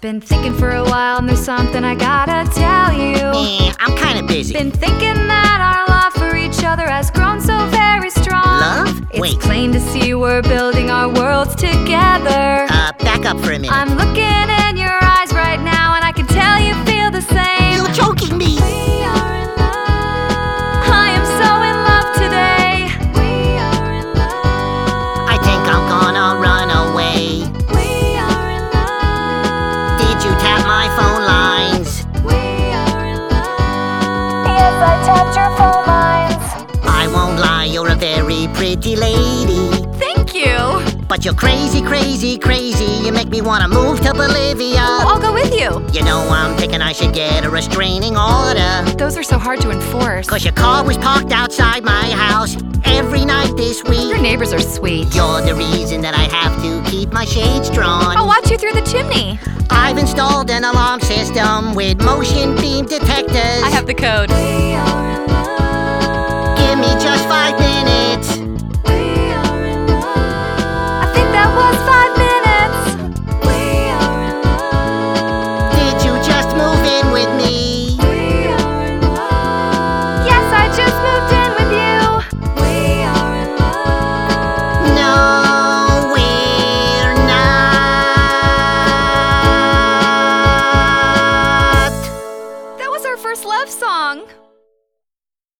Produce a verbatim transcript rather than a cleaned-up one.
Been thinking for a while and there's something I gotta tell you. Eh, I'm kinda busy. Been thinking that our love for each other has grown so very strong. Love? It's Wait. plain to see we're building our worlds together. Uh, back up for a minute. I'm looking in your eyes right now and I can tell you feel the same. You're choking me. We are in love. I am so in love today. We are in love. I think I'm gonna run away. We are in love. Did you tap my phone lines? We are in love. Yes, I tapped your phone lines. I won't lie, you're a very pretty lady. Thank you. But you're crazy, crazy, crazy. You make me wanna move to Bolivia. I'll go with you. You know, I'm thinking I should get a restraining order. Those are so hard to enforce. Cause your car was parked outside my house every night this week. Your neighbors are sweet. You're the reason that I have to keep my shades drawn. I'll watch you through the chimney. I've installed an alarm system with motion beam detectors. I have the code. We are in